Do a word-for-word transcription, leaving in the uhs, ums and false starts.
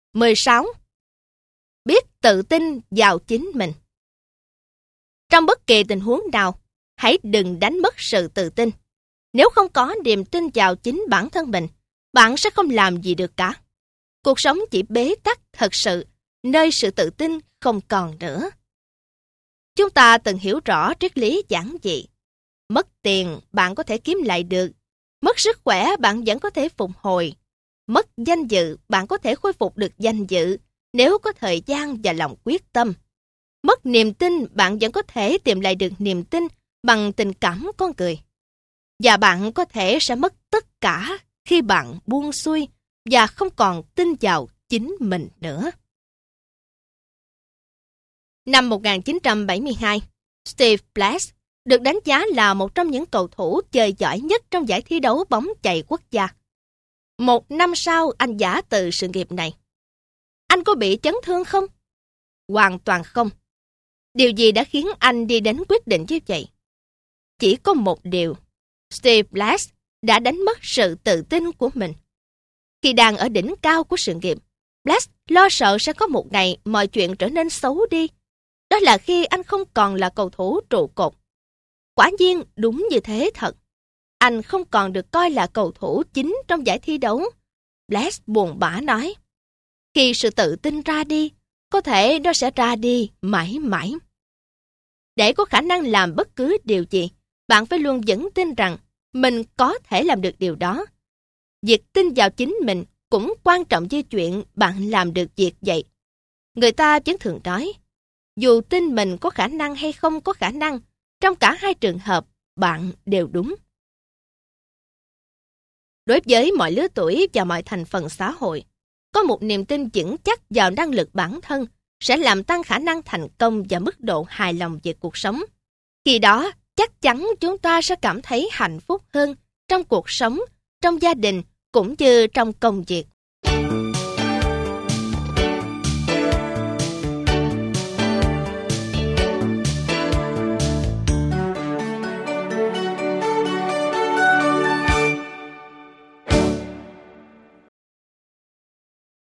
mười sáu. Biết tự tin vào chính mình. Trong bất kỳ tình huống nào, hãy đừng đánh mất sự tự tin. Nếu không có niềm tin vào chính bản thân mình, bạn sẽ không làm gì được cả. Cuộc sống chỉ bế tắc thật sự, nơi sự tự tin không còn nữa. Chúng ta từng hiểu rõ triết lý giản dị. Mất tiền bạn có thể kiếm lại được. Mất sức khỏe bạn vẫn có thể phục hồi. Mất danh dự bạn có thể khôi phục được danh dự nếu có thời gian và lòng quyết tâm. Mất niềm tin bạn vẫn có thể tìm lại được niềm tin bằng tình cảm con người. Và bạn có thể sẽ mất tất cả khi bạn buông xuôi và không còn tin vào chính mình nữa. Năm một nghìn chín trăm bảy mươi hai, Steve Blass được đánh giá là một trong những cầu thủ chơi giỏi nhất trong giải thi đấu bóng chày quốc gia. Một năm sau, anh giã từ sự nghiệp này. Anh có bị chấn thương không? Hoàn toàn không. Điều gì đã khiến anh đi đến quyết định như vậy? Chỉ có một điều. Steve Blass đã đánh mất sự tự tin của mình. Khi đang ở đỉnh cao của sự nghiệp, Blass lo sợ sẽ có một ngày mọi chuyện trở nên xấu đi. Đó là khi anh không còn là cầu thủ trụ cột. Quả nhiên đúng như thế thật. Anh không còn được coi là cầu thủ chính trong giải thi đấu. Blass buồn bã nói, khi sự tự tin ra đi, có thể nó sẽ ra đi mãi mãi. Để có khả năng làm bất cứ điều gì, bạn phải luôn vững tin rằng mình có thể làm được điều đó. Việc tin vào chính mình cũng quan trọng như chuyện bạn làm được việc vậy. Người ta vẫn thường nói, dù tin mình có khả năng hay không có khả năng, trong cả hai trường hợp, bạn đều đúng. Đối với mọi lứa tuổi và mọi thành phần xã hội, có một niềm tin vững chắc vào năng lực bản thân sẽ làm tăng khả năng thành công và mức độ hài lòng về cuộc sống. Khi đó, chắc chắn chúng ta sẽ cảm thấy hạnh phúc hơn trong cuộc sống, trong gia đình cũng như trong công việc.